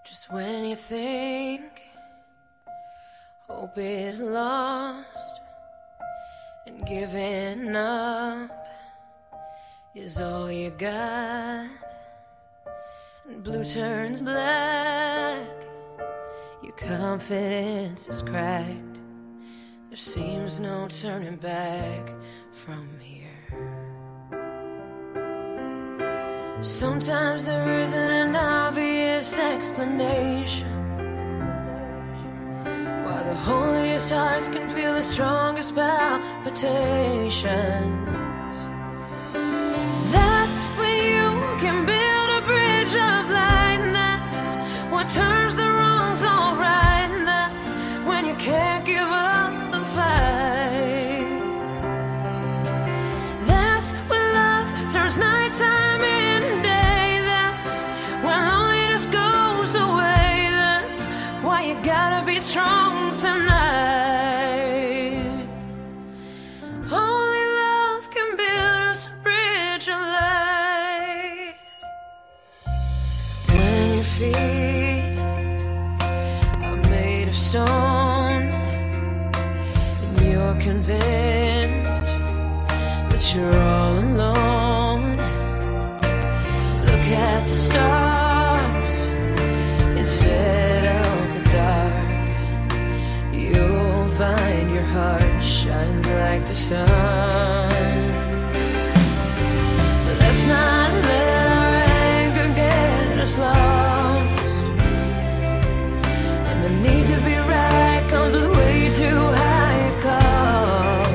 Just when you think hope is lost and giving up is all you got, and blue turns black, your confidence is cracked. There seems no turning back from here. Sometimes there isn't an obvious explanation why the holiest hearts can feel the strongest palpitations. That's when you can build a bridge of light, and that's what turns the wrongs all right, and that's when you can't give up the fight. That's when love turns nighttime into day, that's when loneliness goes away, that's why you gotta be strong tonight. Only love can build us a bridge of light. When your feet are made of stone and you're convinced that you're all alone, look at the stars instead of the dark. You'll find your heart shines like the sun. Let's not let our anger get us lost, and the need to be right comes with way too high a cost.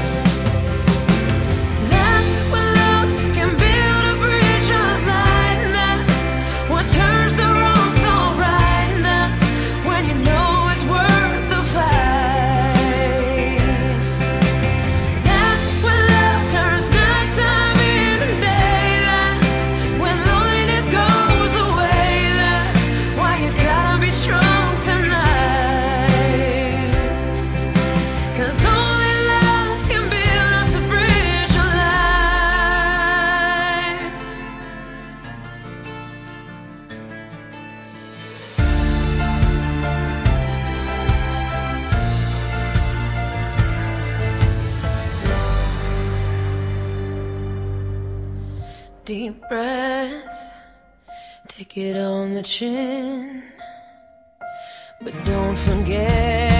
That's when love can build a bridge of light, and that's what turns the wrongs all right, and that's when you know it's worth the fight. That's when love turns nighttime into day, that's when loneliness goes away, that's why you gotta be strong tonight. 'Cause only love can build us a bridge of light. Deep breath, take it on the chin, but don't forget